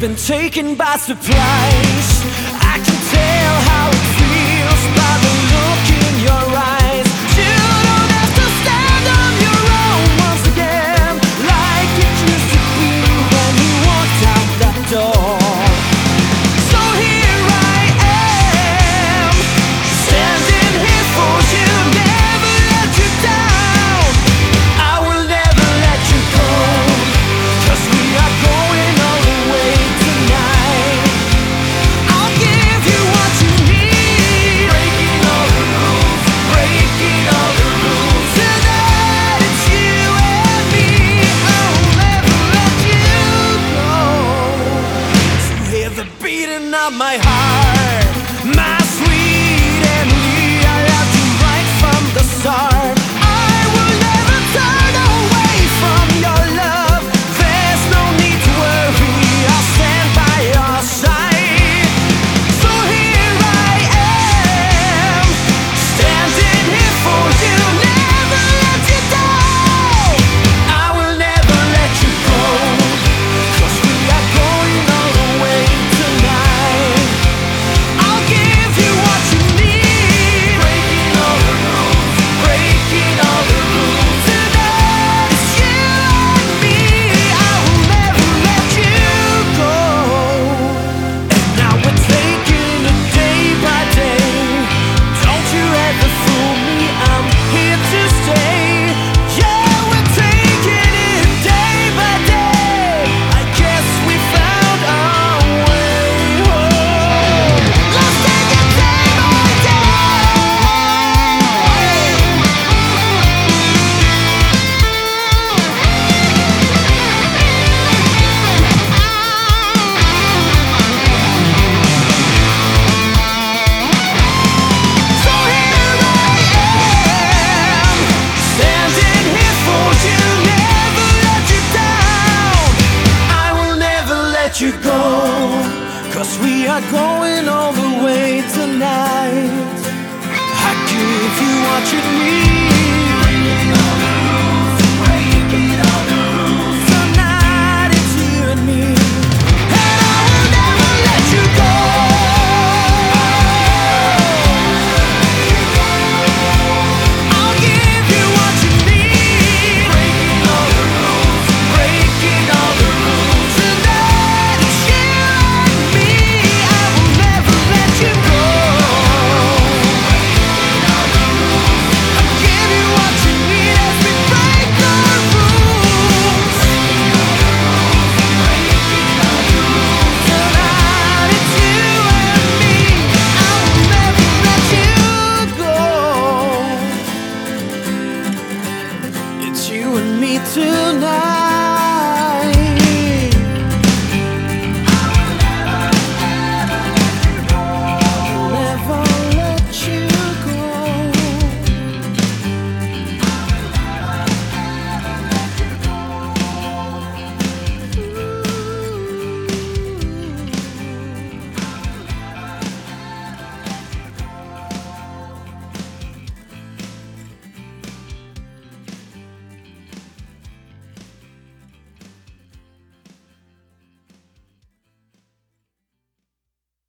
been taken by surprise. I can tell how it feels by the look in your eyes. You don't have to stand on your own once again, like it used to be when you walked out that door. So here I am, standing here for you, never let you down. I will never let you go, 'cause we are going all the way tonight. I'll give you what you need, breaking all the rules, breaking all the rules. Tonight it's you and me, I will never let you go. To hear the beating of my heart, my sweet Emily, I loved you right from the start. I will never turn away from your love. There's no need to worry, I'll stand by your side. So here I am, standing here for you, never let you down. I will never let you go, 'cause we are going all the way tonight. I'll give you what you need, breaking all the rules, breaking all the rules. Tonight it's you and me, I will never let you go. And now we're taking it day by day. Don't you ever fool me, I'm here to stay. Yeah, we're taking it day by day. I guess we found our way home. Let's take it day by day. So here I am, standing here for you, never let you down. I will never let you go, 'cause we are going all the way tonight. I give you what you need, breaking all the rules, breaking all the rules. Tonight it's you and me, and I will never let you go. I'll give you what you need, breaking all the rules, breaking all the rules. Tonight it's you and me, I will never let you go. I'll give you what you need as we break the rules. Tonight it's you and me, I will never let you go. It's you and me tonight.